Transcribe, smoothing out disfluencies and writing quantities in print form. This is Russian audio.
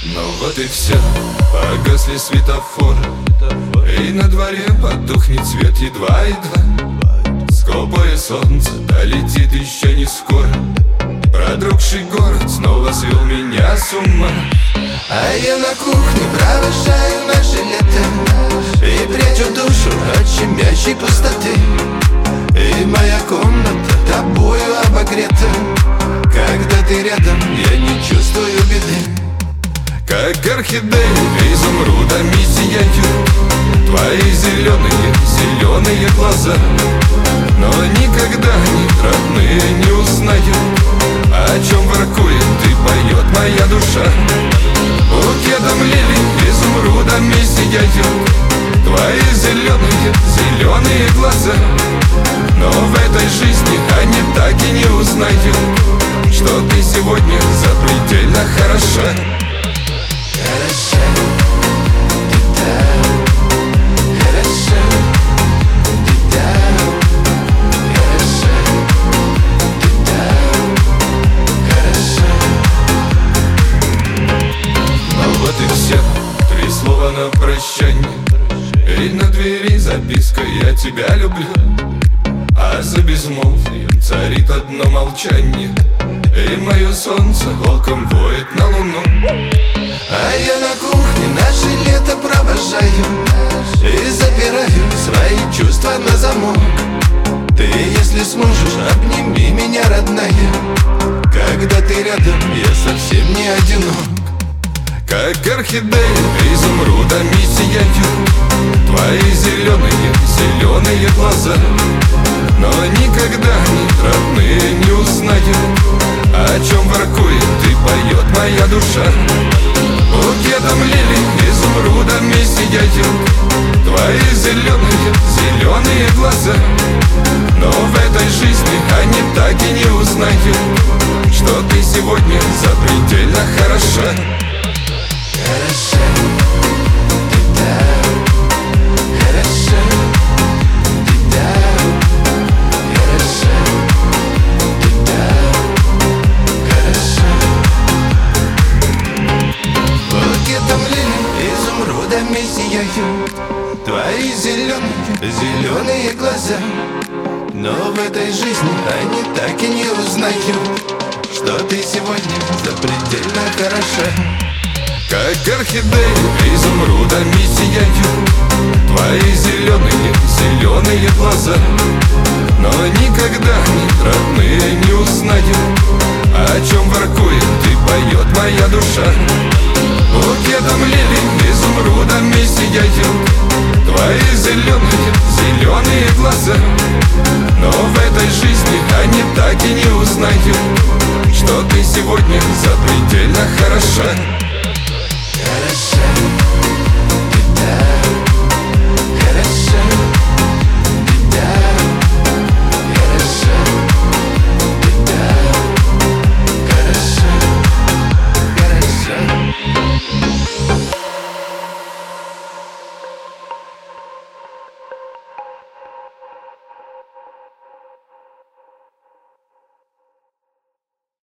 Ну вот и все, погасли светофоры, и на дворе потухнет свет едва-едва. Скупое солнце долетит еще не скоро. Продрогший город снова свел меня с ума. А я на кухне провожаю наше лето и прячу душу от щемящей пустоты. И моя комната тобою обогрета. Когда ты рядом, я не чувствую беды. Как орхидеи изумрудами сияют твои зеленые глаза. Но никогда они, родные, не узнают, о чем воркует и поет моя душа. Букетом лилий изумрудами сияют твои зеленые глаза. Но в этой жизни они так и не узнают, что ты сегодня запредельно хороша. Хороша, ты там, хороша, ты там, хороша, ты там, хороша. Ну вот и все, 3 слова на прощанье, и на двери записка «Я тебя люблю». А за безмолвием царит одно молчание, и мое солнце волком воет на луну. А я на кухне наше лето провожаю и запираю свои чувства на замок. Ты, если сможешь, обними меня, родная. Когда ты рядом, я совсем не одинок. Как орхидеи изумрудами сияют твои зеленые глаза. Но никогда они, родные, не узнают, о чем воркует и поет моя душа. Букетом лилий изумрудами сияют твои зеленые глаза. Но в этой жизни они так и не узнают, что ты сегодня запредельно хороша. Хороша, ты там, хороша, ты там, хороша, ты там, хороша. Букетом лилий изумрудами сияют твои зеленые глаза. Но в этой жизни они так и не узнают, что ты сегодня запредельно хороша. Как орхидеи изумрудами сияют твои зеленые глаза. Но никогда они, родные, не узнают, о чем воркует и поет моя душа. Букетом лилий изумрудами сияют твои зеленые глаза. Но в этой жизни они так и не узнают, что ты сегодня запредельно хороша.